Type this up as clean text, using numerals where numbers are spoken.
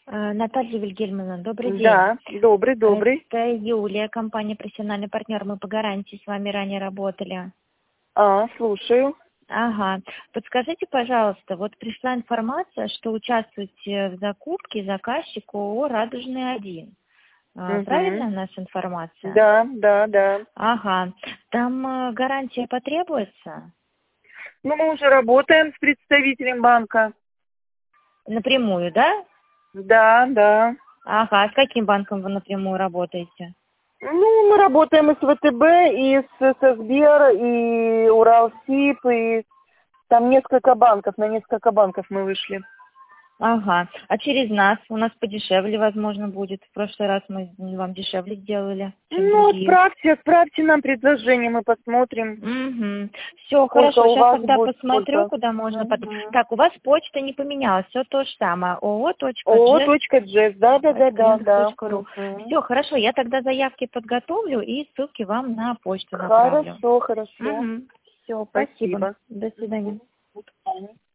Наталья Вильгельмовна, добрый день. Да, добрый. Это Юлия, компания «Профессиональный партнер». Мы по гарантии с вами ранее работали. Слушаю. Ага. Подскажите, пожалуйста, вот пришла информация, что участвуете в закупке заказчик ООО «Радужный-1». Правильная наша информация? Да. Ага. Там гарантия потребуется? Ну, мы уже работаем с представителем банка. Напрямую, да? Да. Ага. А с каким банком вы напрямую работаете? Ну, мы работаем и с ВТБ, и со Сбер, и Уралсиб, и там несколько банков, на несколько банков мы вышли. Ага. А через нас? У нас подешевле, возможно, будет. В прошлый раз мы вам дешевле сделали, чем Ну, другие. отправьте нам предложение, мы посмотрим. Угу. Все, Сколько хорошо. у Сейчас вас тогда будет, посмотрю, сколько? куда можно. Так, у вас почта не поменялась, все то же самое. ООО.JES, да. ООО.JES.ру. Все, хорошо. Я тогда заявки подготовлю и ссылки вам на почту направлю. Хорошо. Все, спасибо. Спасибо. До свидания. До свидания.